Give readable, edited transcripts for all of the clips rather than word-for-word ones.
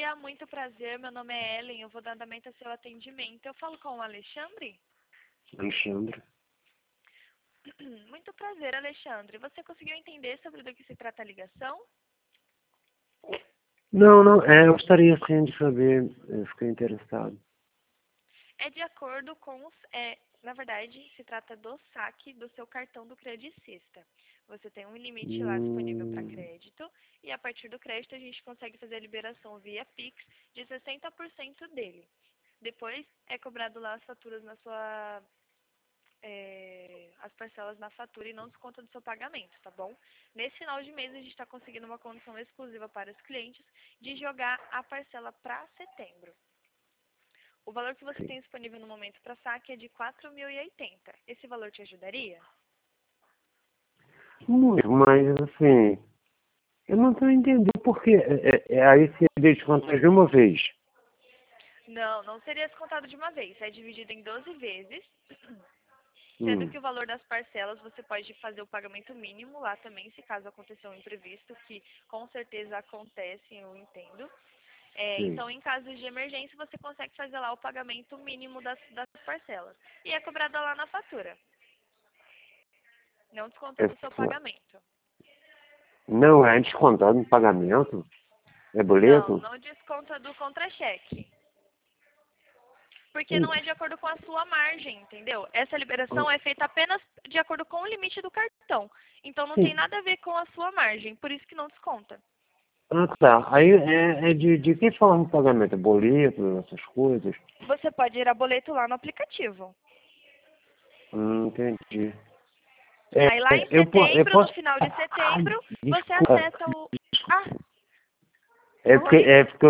dia, muito prazer. Meu nome é Ellen, eu vou dar andamento ao seu atendimento. Eu falo com o Alexandre? Alexandre. Muito prazer, Alexandre. Você conseguiu entender sobre do que se trata a ligação? Não, eu gostaria sim de saber, eu fiquei interessado. É de acordo com os... na verdade, se trata do saque do seu cartão do Crédito Sexta. Você tem um limite lá disponível para crédito e a partir do crédito a gente consegue fazer a liberação via Pix de 60% dele. Depois é cobrado lá as faturas na sua... as parcelas na fatura e não desconta do seu pagamento, tá bom? Nesse final de mês a gente está conseguindo uma condição exclusiva para os clientes de jogar a parcela para setembro. O valor que você tem disponível no momento para saque é de R$ 4.080. Esse valor te ajudaria? Muito, mas assim, eu não estou entendendo por quê. Aí se ele descontar de uma vez. Não seria descontado de uma vez. É dividido em 12 vezes, sendo que o valor das parcelas você pode fazer o pagamento mínimo lá também, se caso acontecer um imprevisto, que com certeza acontece, eu entendo. Então, em casos de emergência, você consegue fazer lá o pagamento mínimo das parcelas. E é cobrado lá na fatura. Não desconta do seu pagamento. Não é descontado no pagamento? É boleto? Não desconta do contra-cheque. Porque não é de acordo com a sua margem, entendeu? Essa liberação é feita apenas de acordo com o limite do cartão. Então, não tem nada a ver com a sua margem, por isso que não desconta. Ah, tá. Aí é de que forma o pagamento? É boleto, essas coisas? Você pode ir a boleto lá no aplicativo. Entendi. Aí lá em setembro, no final de setembro, você acessa o... É porque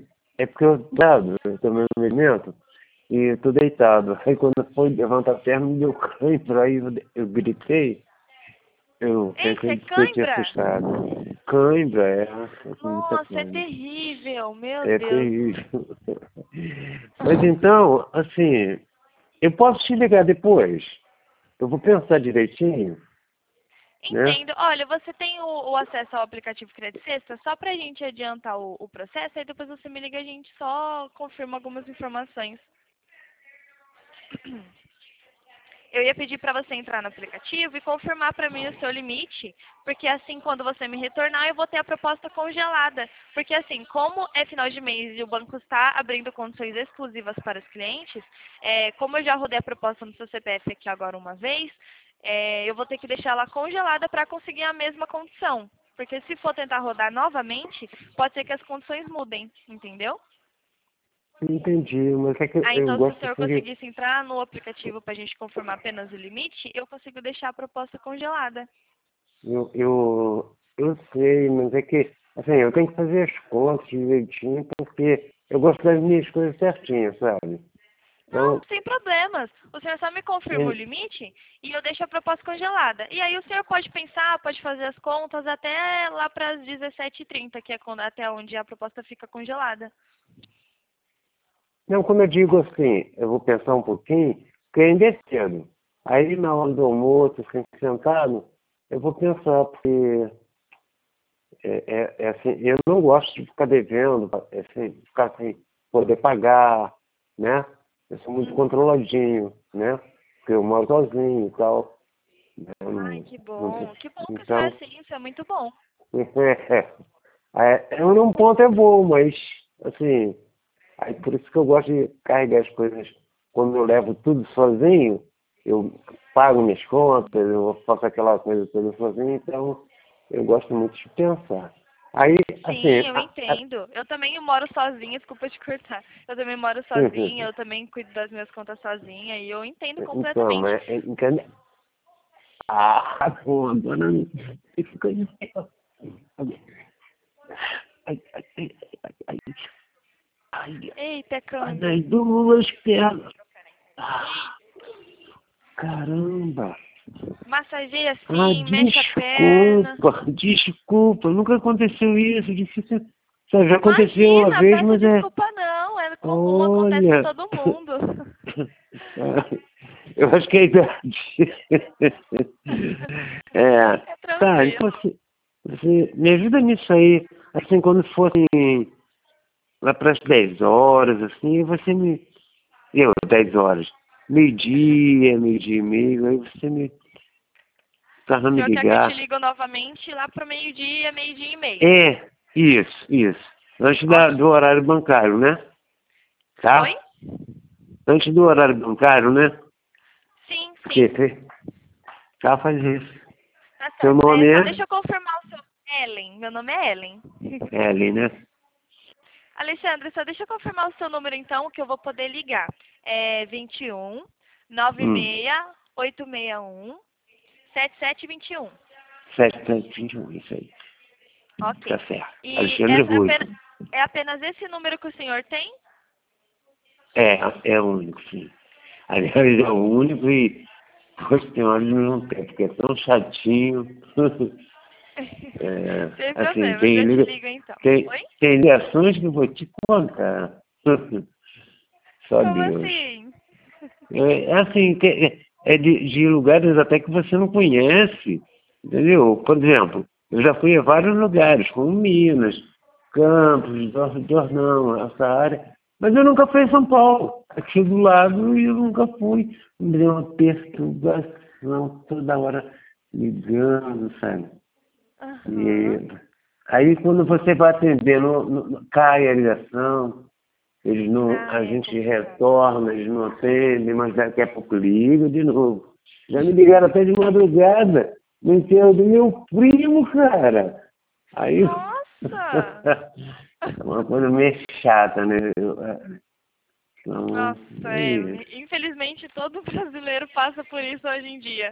eu tô no movimento e eu tô deitado. Aí quando foi levantar a perna, me deu cãibra, aí eu gritei. Eu pensei que eu tinha cãibra? assustado. Cãibra, Nossa, é terrível, meu É Deus. terrível. Mas então, assim, eu posso te ligar depois? Eu vou pensar direitinho, né? Entendo. Olha, você tem o acesso ao aplicativo Crédito Sexta? Só pra gente adiantar o processo, aí depois você me liga e a gente só confirma algumas informações. Eu ia pedir para você entrar no aplicativo e confirmar para mim o seu limite, porque assim, quando você me retornar, eu vou ter a proposta congelada. Porque assim, como é final de mês e o banco está abrindo condições exclusivas para os clientes, como eu já rodei a proposta no seu CPF aqui agora uma vez, eu vou ter que deixar ela congelada para conseguir a mesma condição. Porque se for tentar rodar novamente, pode ser que as condições mudem, entendeu? Entendi, mas é que Então, eu se o gosto senhor assim de... conseguisse entrar no aplicativo para a gente confirmar apenas o limite, eu consigo deixar a proposta congelada. Eu sei, mas é que, assim, eu tenho que fazer as contas direitinho, porque eu gosto das minhas coisas certinhas, sabe? Não, Então, sem problemas. O senhor só me confirma o limite e eu deixo a proposta congelada. E aí o senhor pode pensar, pode fazer as contas até lá para as 17h30, que é até onde a proposta fica congelada. não, quando eu digo assim, eu vou pensar um pouquinho, porque ainda é cedo. Aí na hora do almoço, assim, sentado, eu vou pensar, porque assim, eu não gosto de ficar devendo, assim, ficar sem poder pagar, né? Eu sou muito controladinho, né? Porque eu moro sozinho e tal. Né? Ai, que bom. Que bom que o senhor é Então, assim, isso é muito bom. num ponto é bom, mas, assim, aí por isso que eu gosto de carregar as coisas. Quando eu levo tudo sozinho, eu pago minhas contas, eu faço aquela coisa toda sozinho, então eu gosto muito de pensar. Aí, Sim, assim, eu entendo. Eu também moro sozinha, desculpa te cortar. Eu também moro sozinha, eu também cuido das minhas contas sozinha e eu entendo então, completamente. entende? Ah, pô, agora não fica de... Ai, ai, ai, ai, ai, Eita, ai, câmbio. das duas pernas. Ah, caramba. Massageia Ah, assim, mexe a perna. desculpa, nunca aconteceu isso. Difícil. Só já aconteceu uma Imagina, vez, peça mas é. desculpa não, é comum, acontece com Olha. todo mundo. Eu acho que é a idade. É. É Tá, então tranquilo. você me ajuda nisso aí. Assim, quando for assim, lá para as 10 horas, assim, e você me... 10 horas. Meio-dia, meio-dia e meio, aí você me torna O me senhor quer que eu ligar. te ligue novamente lá para meio-dia, meio-dia e meio? Isso. Antes Ok. do horário bancário, né? Oi? Tá? Antes do horário bancário, né? Sim, Porque sim. você tá, faz isso. Tá Seu certo. nome Só é? deixa eu confirmar o seu... Ellen. Meu nome é Ellen. Ellen, né? Alexandre, só deixa eu confirmar o seu número então, que eu vou poder ligar. É 21 Hum. 96 861 7721. 7721, isso aí. Tá Ok. certo. E Alexandre Russo. é apenas esse número que o senhor tem? É o único, sim. Aliás, é o único e, poxa, tem hora de não ter, porque é tão chatinho. Sem Assim, problemas, eu te ligo então. Oi? tem ligações que eu vou te contar. Só Como Deus. assim? Assim, é de lugares até que você não conhece, entendeu? Por exemplo, eu já fui a vários lugares, como Minas, Campos, Jordão, essa área, mas eu nunca fui em São Paulo, aqui do lado, e eu nunca fui. Me deu uma perturbação toda hora ligando, sabe? Aham. E aí quando você vai atender, cai a ligação, eles não, Ah, a é gente complicado. retorna, eles não atendem, mas daqui a pouco liga de novo. Já me ligaram até de madrugada, no enterro do meu primo, cara. Aí Nossa! é uma coisa meio chata, né? Então, Nossa, é isso. infelizmente todo brasileiro passa por isso hoje em dia.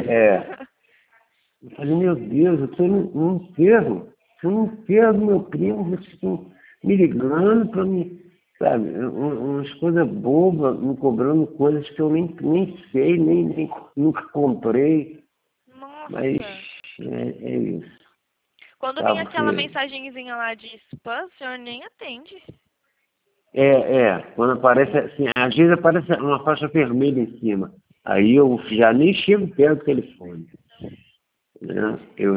Eu falei, meu Deus, eu estou num enterro. Estou num enterro do meu primo, vocês estão me ligando para me, sabe, umas coisas bobas, me cobrando coisas que eu nem sei, nem nunca comprei. Mas Nossa! é isso. Quando Tá, vem aquela você... mensagenzinha lá de spam, o senhor nem atende. Quando aparece assim, às vezes aparece uma faixa vermelha em cima. Aí eu já nem chego perto do telefone. Né?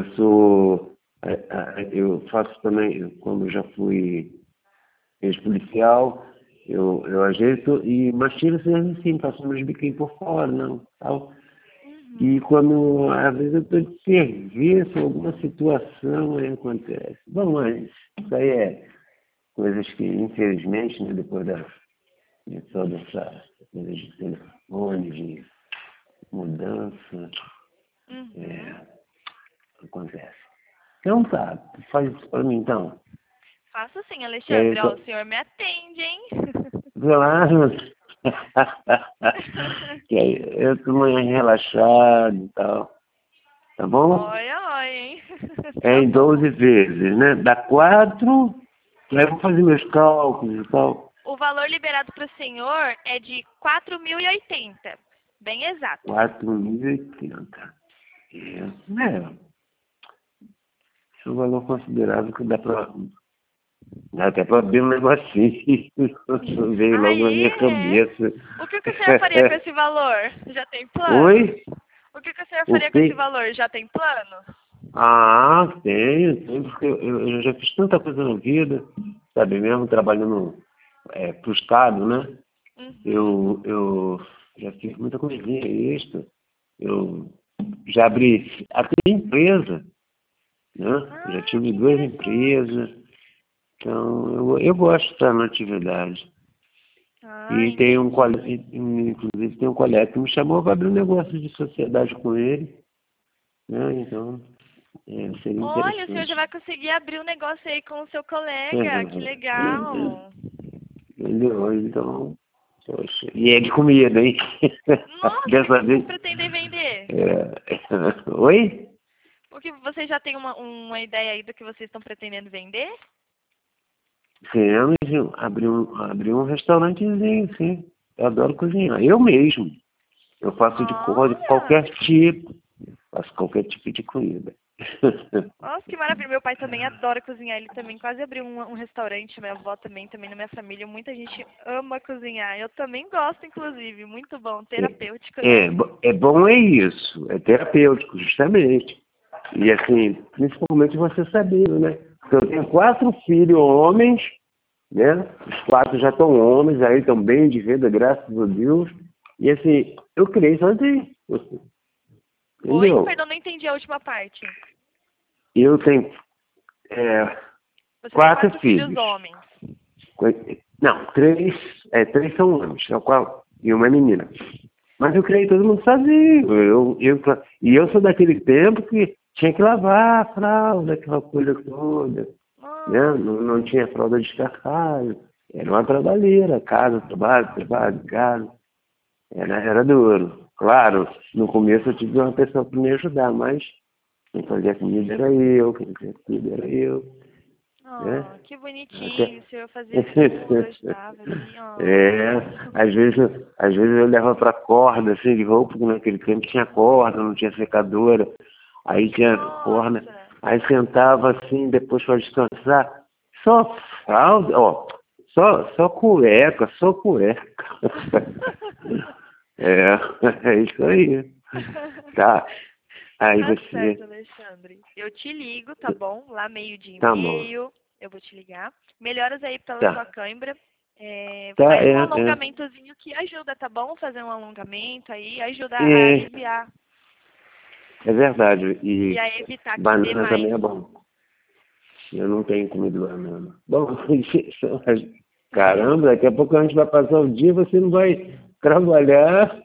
Eu faço também, como já fui ex-policial, eu ajeito, mas tiro sempre assim, faço meus biquinhos por fora, não, tal. E Uhum. quando, às vezes eu estou de serviço, alguma situação aí acontece. Bom, mas isso aí é coisas que, infelizmente, né, depois de toda essa coisa de telefone, de mudança, Uhum. é, acontece. Então tá, faz isso para mim então. Faço sim, Que aí Alexandre. eu Ó, o tô, senhor me atende, hein? claro, que aí eu tô mais relaxado e tal, tá bom? Olha, olha, hein? É Tá em bom. 12 vezes, né? Dá 4, aí eu vou fazer meus cálculos e tal. O valor liberado para o senhor é de 4.080, bem exato. 4.080. É um valor considerável que dá até para abrir um negocinho. Veio logo na Aí, minha cabeça. o que o senhor faria com esse valor? Já tem planos? Oi? O que o senhor O faria com esse quê? valor? Já tem planos? Ah, tenho, porque eu já fiz tanta coisa na vida, sabe, mesmo trabalhando pro Estado, né? Uhum. Eu já fiz muita coisinha extra. Eu já abri até empresa, né? Eu já Ah, tive que 2 interessante. empresas, então eu gosto de estar na atividade. Ah, E tem inclusive tem um colega que me chamou para abrir um negócio de sociedade com ele, né? Então, seria olha, o senhor já interessante. vai conseguir abrir um negócio aí com o seu colega. Que legal. Entendeu? Então, poxa, e é de comida, hein? Nossa, o que Dessa vocês vez. pretendem vender? Oi? O que vocês já têm uma ideia aí do que vocês estão pretendendo vender? Queremos abrir um restaurantezinho, sim. Eu adoro cozinhar. Eu mesmo. Eu faço de Olha! qualquer tipo. Faço qualquer tipo de comida. Nossa, que maravilha. Meu pai também adora cozinhar. Ele também quase abriu um restaurante. Minha avó também na minha família. Muita gente ama cozinhar. Eu também gosto, inclusive. Muito bom. Terapêutico, né? É bom é isso. É terapêutico, justamente. E assim, principalmente você sabendo, né? Porque eu tenho 4 filhos homens, né? Os 4 já estão homens, aí estão bem de vida, graças a Deus. E assim, eu criei sozinho. Oi? Entendeu? Perdão, não entendi a última parte. Eu tenho é, Você tem 4 4 filhos filhos. homens. Não, 3 são homens, e uma é menina. Mas eu criei todo mundo sozinho. E eu sou daquele tempo que tinha que lavar a fralda, aquela coisa toda. Né? Ah, Não tinha fralda descartável. Era uma trabalheira, casa, trabalho, casa. Era duro. Claro, no começo eu tive uma pessoa para me ajudar, mas quem fazia comida era eu, quem fazia tudo era eu. Né? que Até... bonitinho. O senhor fazia tudo, ajudava ali. É, às vezes eu levava para corda, assim, de roupa, porque naquele tempo tinha corda, não tinha secadora, aí tinha corda, Nossa. aí sentava assim, depois para descansar, só fralda, ó, só cueca, só cueca. É, é isso aí. Tá, aí Tá você, certo, Alexandre. Eu te ligo, tá bom? Lá 12h30, tá bom, eu vou te ligar. Melhoras aí pela sua tá, cãibra. tá, Faz um alongamentozinho que ajuda, tá bom? Fazer um alongamento aí ajuda a é, aliviar é verdade, e e a evitar que dê banana mais. também é bom. Eu não tenho comido banana. Bom, caramba, daqui a pouco a gente vai passar o dia, você não vai trabalhar.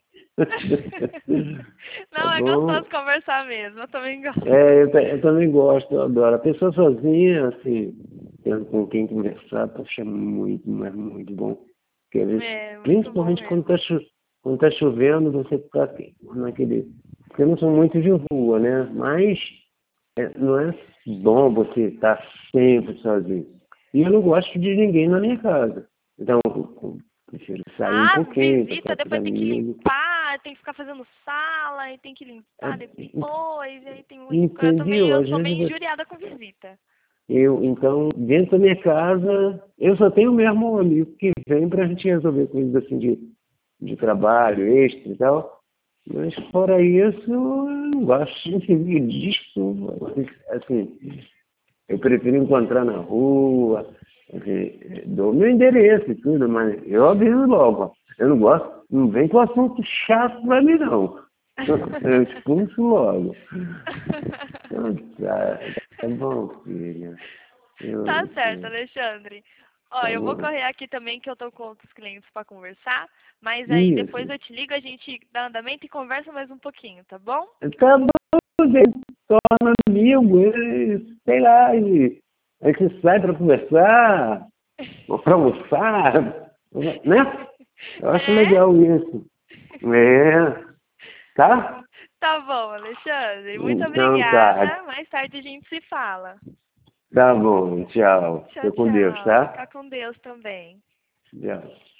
Tá Não, é bom? gostoso conversar mesmo, eu também gosto. Eu também gosto, eu adoro. A pessoa sozinha, assim, tendo com quem conversar, poxa, muito, mas muito bom. Porque, às vezes, É, muito bom principalmente mesmo. quando tá chovendo, você fica aqui, naquele. Porque eu não sou muito de rua, né? Mas não é bom você estar sempre sozinho. E eu não gosto de ninguém na minha casa. Então, eu prefiro sair um Ah, pouquinho, para visita, casa dos depois tem que amigos. limpar, tem que ficar fazendo sala, e tem que limpar É, depois, e aí tem muito. entendeu? Eu Às sou vezes meio injuriada com visita. então, dentro da minha casa, eu só tenho mesmo um amigo que vem para a gente resolver coisas assim de trabalho, extra e tal. Mas fora isso, eu não gosto de desculpa. Assim, eu prefiro encontrar na rua, assim, dou meu endereço e tudo, mas eu aviso logo. Eu não gosto, não vem com assunto chato pra mim, não. Eu expulso logo. Então, tá bom, filha. Tá Eu, certo, Alexandre. Ó, tá eu vou bom. correr aqui também que eu tô com outros clientes para conversar, mas aí depois Isso. eu te ligo, a gente dá andamento e conversa mais um pouquinho, tá bom? Tá bom, gente. Torna amigo, sei lá, a gente sai para conversar, ou para almoçar, né? Eu acho É? legal isso. É, tá? Tá bom, Alexandre. Muito Então tá. obrigada. Mais tarde a gente se fala. Tá bom, tchau. Tchau, Fica com Deus, tchau. Fica tá? com Deus também. Tchau.